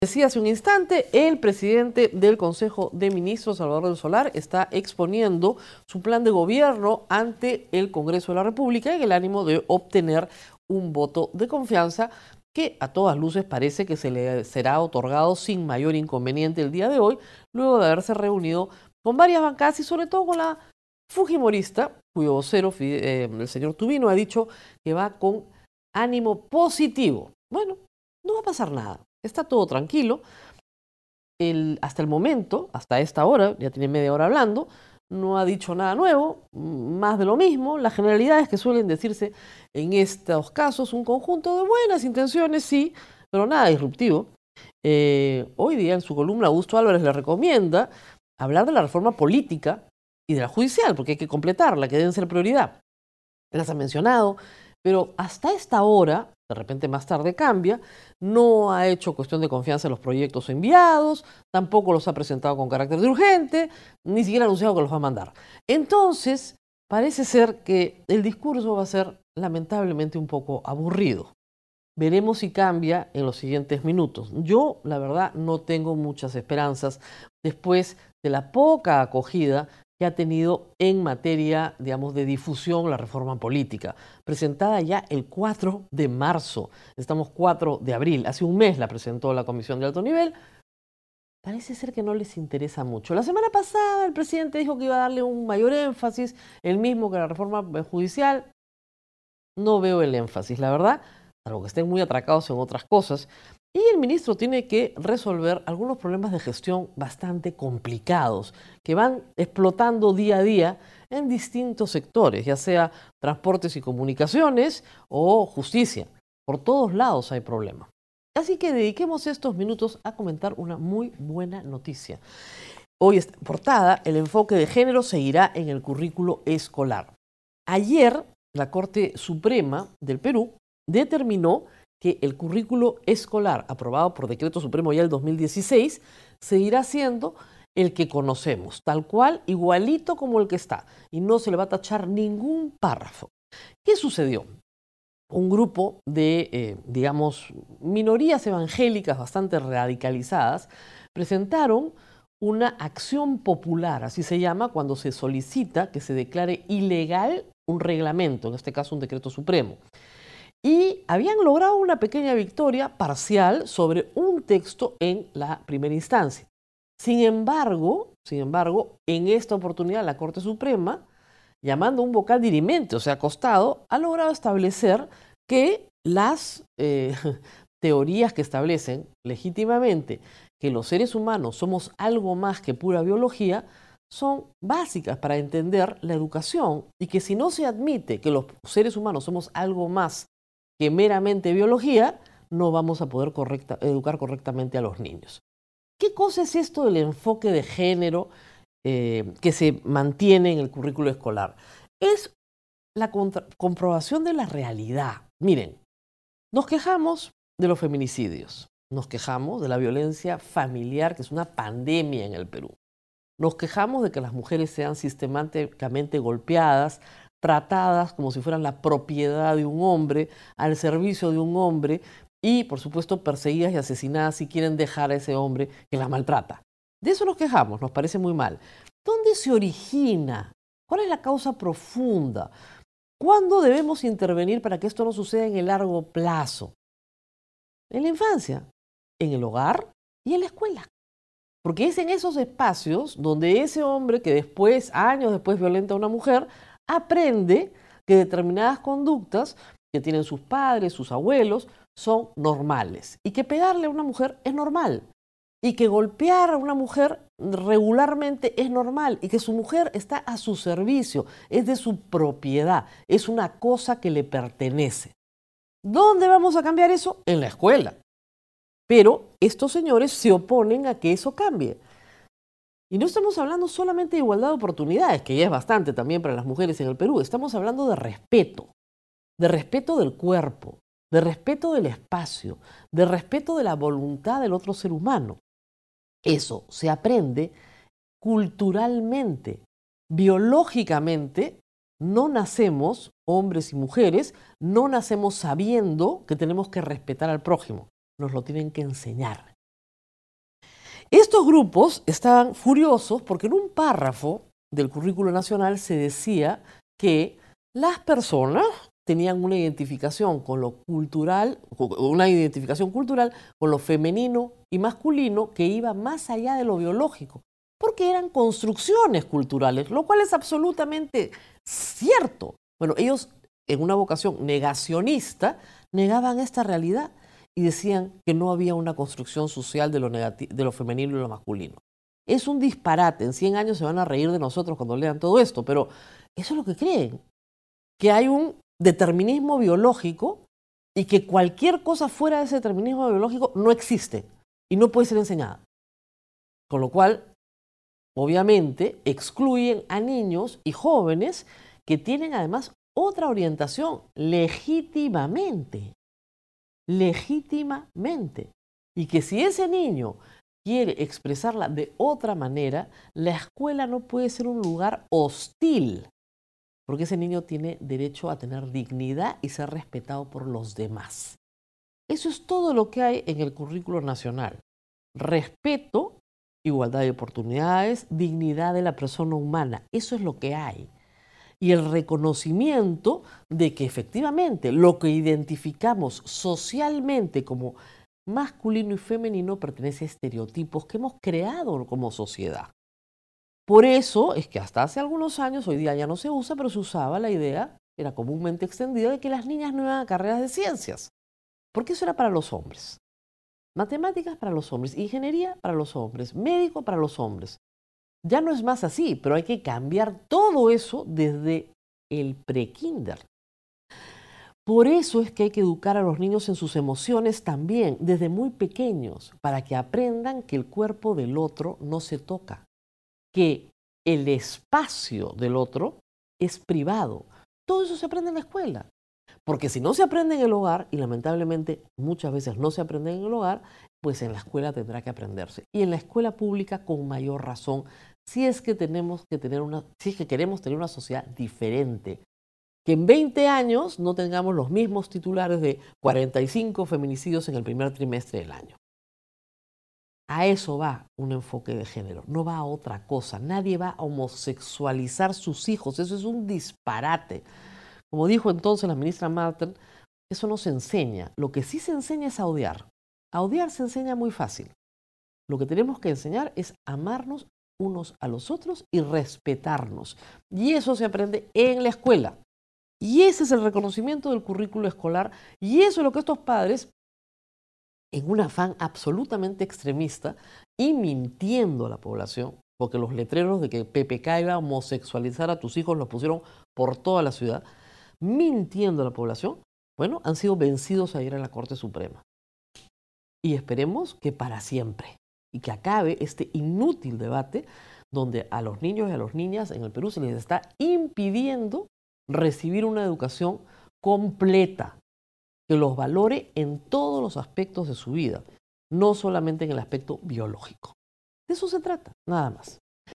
Decía hace un instante, el presidente del Consejo de Ministros, Salvador del Solar, está exponiendo su plan de gobierno ante el Congreso de la República en el ánimo de obtener un voto de confianza que a todas luces parece que se le será otorgado sin mayor inconveniente el día de hoy, luego de haberse reunido con varias bancadas y sobre todo con la fujimorista, cuyo vocero, el señor Tubino, ha dicho que va con ánimo positivo. Bueno, no va a pasar nada. Está todo tranquilo. Hasta el momento, hasta esta hora, ya tiene media hora hablando, no ha dicho nada nuevo, más de lo mismo. Las generalidades que suelen decirse en estos casos, un conjunto de buenas intenciones, sí, pero nada disruptivo. Hoy día en su columna Augusto Álvarez le recomienda hablar de la reforma política y de la judicial, porque hay que completarla, que deben ser prioridad. Las ha mencionado, pero hasta esta hora, de repente más tarde cambia, no ha hecho cuestión de confianza en los proyectos enviados, tampoco los ha presentado con carácter de urgente, ni siquiera ha anunciado que los va a mandar. Entonces, parece ser que el discurso va a ser lamentablemente un poco aburrido. Veremos si cambia en los siguientes minutos. Yo, la verdad, no tengo muchas esperanzas después de la poca acogida que ha tenido en materia, digamos, de difusión la reforma política, presentada ya el 4 de marzo. Estamos 4 de abril. Hace un mes la presentó la Comisión de Alto Nivel. Parece ser que no les interesa mucho. La semana pasada el presidente dijo que iba a darle un mayor énfasis, el mismo que la reforma judicial. No veo el énfasis, la verdad, salvo que estén muy atracados en otras cosas. Y el ministro tiene que resolver algunos problemas de gestión bastante complicados que van explotando día a día en distintos sectores, ya sea transportes y comunicaciones o justicia. Por todos lados hay problemas. Así que dediquemos estos minutos a comentar una muy buena noticia. Hoy está en portada, el enfoque de género seguirá en el currículo escolar. Ayer, la Corte Suprema del Perú determinó que el currículo escolar aprobado por Decreto Supremo ya el 2016 seguirá siendo el que conocemos, tal cual, igualito como el que está, y no se le va a tachar ningún párrafo. ¿Qué sucedió? Un grupo de, digamos, minorías evangélicas bastante radicalizadas presentaron una acción popular, así se llama, cuando se solicita que se declare ilegal un reglamento, en este caso un decreto supremo. Y habían logrado una pequeña victoria parcial sobre un texto en la primera instancia. Sin embargo, en esta oportunidad la Corte Suprema, llamando a un vocal dirimente, o sea, acostado, ha logrado establecer que las teorías que establecen legítimamente que los seres humanos somos algo más que pura biología son básicas para entender la educación y que si no se admite que los seres humanos somos algo más que meramente biología, no vamos a poder educar correctamente a los niños. ¿Qué cosa es esto del enfoque de género que se mantiene en el currículo escolar? Es la comprobación de la realidad. Miren, nos quejamos de los feminicidios, nos quejamos de la violencia familiar, que es una pandemia en el Perú. Nos quejamos de que las mujeres sean sistemáticamente golpeadas, tratadas como si fueran la propiedad de un hombre, al servicio de un hombre, y por supuesto perseguidas y asesinadas si quieren dejar a ese hombre que las maltrata. De eso nos quejamos, nos parece muy mal. ¿Dónde se origina? ¿Cuál es la causa profunda? ¿Cuándo debemos intervenir para que esto no suceda en el largo plazo? En la infancia, en el hogar y en la escuela. Porque es en esos espacios donde ese hombre que después, años después, violenta a una mujer, aprende que determinadas conductas que tienen sus padres, sus abuelos, son normales. Y que pegarle a una mujer es normal. Y que golpear a una mujer regularmente es normal. Y que su mujer está a su servicio, es de su propiedad, es una cosa que le pertenece. ¿Dónde vamos a cambiar eso? En la escuela. Pero estos señores se oponen a que eso cambie. Y no estamos hablando solamente de igualdad de oportunidades, que ya es bastante también para las mujeres en el Perú. Estamos hablando de respeto del cuerpo, de respeto del espacio, de respeto de la voluntad del otro ser humano. Eso se aprende culturalmente, biológicamente. No nacemos, hombres y mujeres, no nacemos sabiendo que tenemos que respetar al prójimo. Nos lo tienen que enseñar. Estos grupos estaban furiosos porque en un párrafo del currículo nacional se decía que las personas tenían una identificación con lo cultural, una identificación cultural con lo femenino y masculino que iba más allá de lo biológico, porque eran construcciones culturales, lo cual es absolutamente cierto. Bueno, ellos, en una vocación negacionista, negaban esta realidad y decían que no había una construcción social de lo femenino y lo masculino. Es un disparate. En 100 años se van a reír de nosotros cuando lean todo esto, pero eso es lo que creen, que hay un determinismo biológico y que cualquier cosa fuera de ese determinismo biológico no existe y no puede ser enseñada. Con lo cual, obviamente, excluyen a niños y jóvenes que tienen además otra orientación legítimamente. Legítimamente. Y que si ese niño quiere expresarla de otra manera, la escuela no puede ser un lugar hostil, porque ese niño tiene derecho a tener dignidad y ser respetado por los demás. Eso es todo lo que hay en el currículo nacional. Respeto, igualdad de oportunidades, dignidad de la persona humana. Eso es lo que hay. Y el reconocimiento de que efectivamente lo que identificamos socialmente como masculino y femenino pertenece a estereotipos que hemos creado como sociedad. Por eso es que hasta hace algunos años, hoy día ya no se usa, pero se usaba la idea, era comúnmente extendida, de que las niñas no iban a carreras de ciencias, porque eso era para los hombres. Matemáticas para los hombres, ingeniería para los hombres, médico para los hombres. Ya no es más así, pero hay que cambiar todo eso desde el pre-kinder. Por eso es que hay que educar a los niños en sus emociones también, desde muy pequeños, para que aprendan que el cuerpo del otro no se toca, que el espacio del otro es privado. Todo eso se aprende en la escuela. Porque si no se aprende en el hogar, y lamentablemente muchas veces no se aprende en el hogar, pues en la escuela tendrá que aprenderse. Y en la escuela pública con mayor razón, si es que queremos tener una sociedad diferente. Que en 20 años no tengamos los mismos titulares de 45 feminicidios en el primer trimestre del año. A eso va un enfoque de género, no va a otra cosa. Nadie va a homosexualizar sus hijos, eso es un disparate. Como dijo entonces la ministra Marten, eso no se enseña. Lo que sí se enseña es a odiar. A odiar se enseña muy fácil. Lo que tenemos que enseñar es amarnos unos a los otros y respetarnos. Y eso se aprende en la escuela. Y ese es el reconocimiento del currículo escolar. Y eso es lo que estos padres, en un afán absolutamente extremista y mintiendo a la población, porque los letreros de que PPK iba a homosexualizar a tus hijos los pusieron por toda la ciudad, mintiendo a la población, bueno, han sido vencidos ayer en la Corte Suprema. Y esperemos que para siempre. Y que acabe este inútil debate donde a los niños y a las niñas en el Perú se les está impidiendo recibir una educación completa, que los valore en todos los aspectos de su vida, no solamente en el aspecto biológico. De eso se trata, nada más.